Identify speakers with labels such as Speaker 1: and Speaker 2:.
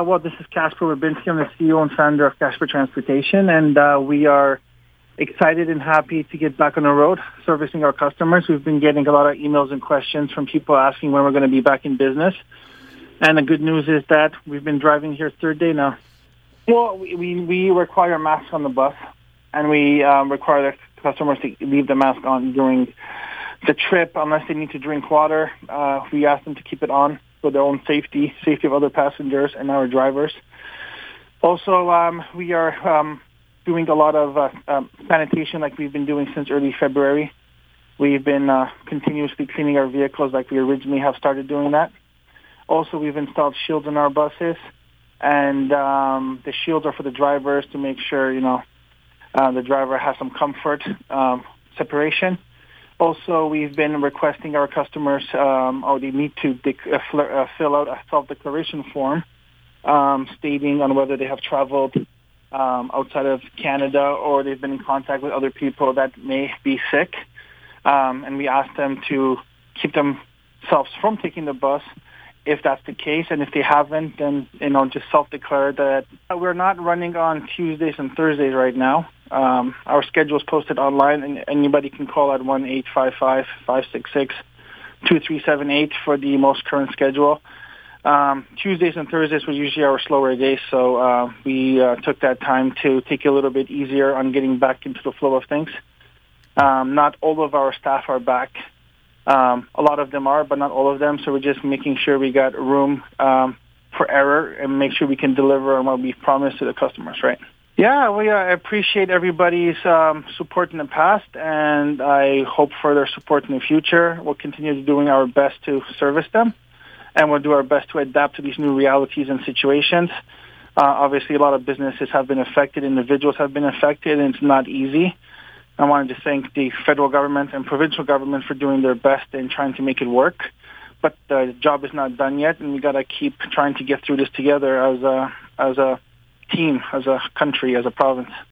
Speaker 1: Well, this is Casper Rubinski. I'm the CEO and founder of Casper Transportation, and we are excited and happy to get back on the road servicing our customers. We've been getting a lot of emails and questions from people asking when we're going to be back in business. And the good news is that we've been driving here third day now. Well, we require masks on the bus, and we require the customers to leave the mask on during the trip unless they need to drink water. We ask them to keep it on for their own safety of other passengers and our drivers. Also, we are doing a lot of sanitation like we've been doing since early February. We've been continuously cleaning our vehicles like we originally have started doing that. Also, we've installed shields in our buses, and the shields are for the drivers to make sure, the driver has some comfort, separation. Also, we've been requesting our customers, they need to fill out a self-declaration form stating on whether they have traveled outside of Canada or they've been in contact with other people that may be sick. And we ask them to keep themselves from taking the bus if that's the case. And if they haven't, then, just self-declare that. We're not running on Tuesdays and Thursdays right now. Our schedule is posted online, and anybody can call at 1-855-566-2378 for the most current schedule. Tuesdays and Thursdays were usually our slower days, so we took that time to take it a little bit easier on getting back into the flow of things. Not all of our staff are back. A lot of them are, but not all of them, so we're just making sure we got room for error and make sure we can deliver on what we've promised to the customers, right? Yeah, we appreciate everybody's support in the past, and I hope for their support in the future. We'll continue doing our best to service them, and we'll do our best to adapt to these new realities and situations. Obviously, a lot of businesses have been affected, individuals have been affected, and it's not easy. I wanted to thank the federal government and provincial government for doing their best in trying to make it work. But the job is not done yet, and we got to keep trying to get through this together as a team, as a country, as a province.